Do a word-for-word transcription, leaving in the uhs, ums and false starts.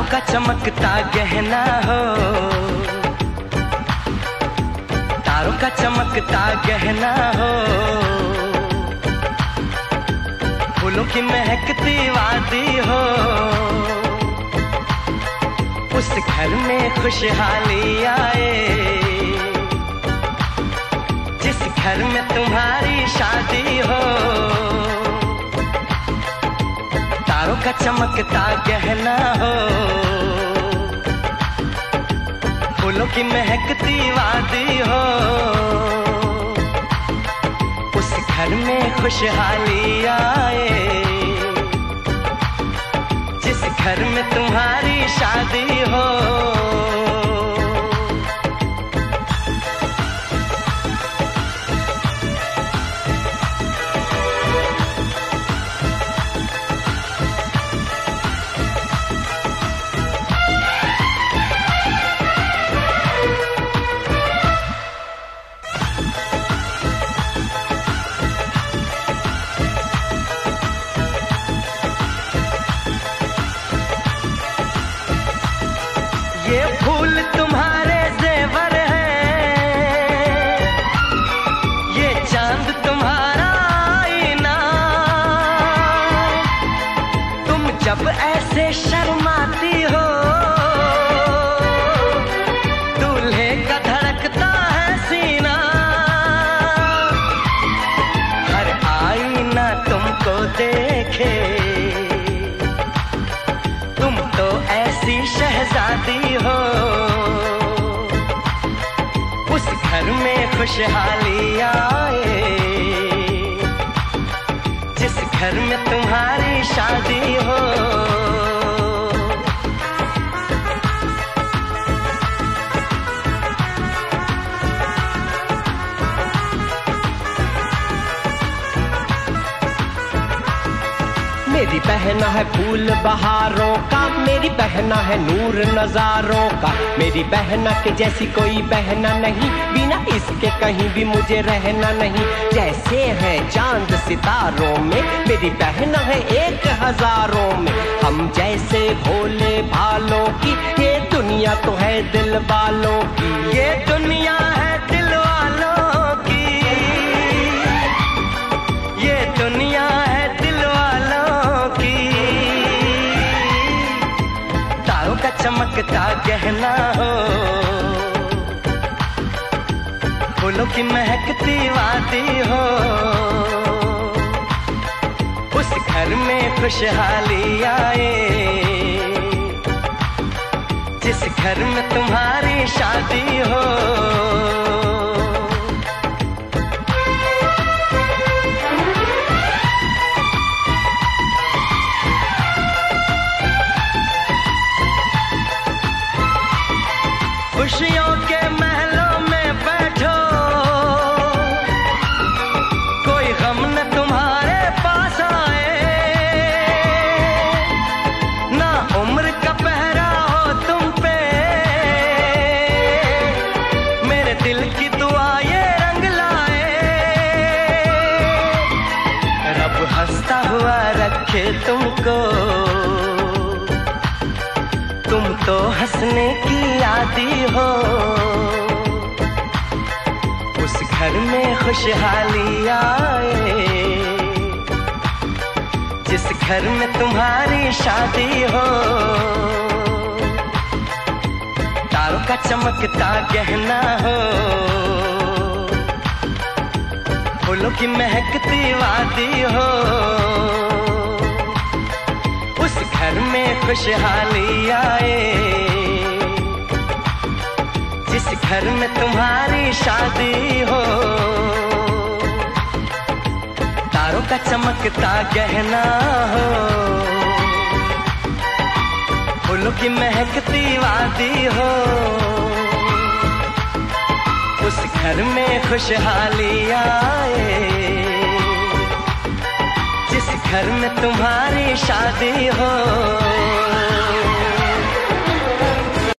का चमकता गहना हो, तारों का चमकता गहना हो, फूलों की महकती वादी हो, उस घर में खुशहाली आए, जिस घर में तुम्हारी शादी हो। तारों का चमकता गहना हो, फूलों की महकती वादी हो, उस घर में खुशहाली आए, जिस घर में तुम्हारी शादी हो। ये फूल तुम्हारे जेवर हैं, ये चांद तुम्हारा आईना, तुम जब ऐसे शर्माती हो, दूल्हे का धड़कता है सीना, हर आईना तुमको देखे, तुम तो ऐसी शहजादी हो, उस घर में खुशहाली आए, जिस घर में तुम्हारी शादी हो। मेरी बहना है फूल बहारों का, मेरी बहना है नूर नजारों का, मेरी बहना के जैसी कोई बहना नहीं, बिना इसके कहीं भी मुझे रहना नहीं। जैसे है चांद सितारों में, मेरी बहना है एक हजारों में, हम जैसे भोले भालों की, ये दुनिया तो है दिल वालों की, ये दुनिया है दिल वालों की, ये दुनिया है दिल वालों की। तारों का चमकता गहना हो, फूलों की महकती वादी हो, उस घर में खुशहाली आए, जिस घर में तुम्हारी शादी हो। खुशियों के महलों में बैठो, कोई गम न तुम्हारे पास आए, ना उम्र का पहरा हो तुम पे, मेरे दिल की दुआ ये रंग लाए, रब हंसता हुआ रखे तुमको, तुम तो हंसने की आदी हो, उस घर में खुशहाली आए, जिस घर में तुम्हारी शादी हो। तारों का चमकता गहना हो, फूलों की महकती वादी हो, उस घर में खुशहाली आए, जिस घर में तुम्हारी शादी हो। तारों का चमकता गहना हो, फूलों की महकती वादी हो, उस घर में खुशहाली आए, जिस घर में तुम्हारी शादी हो।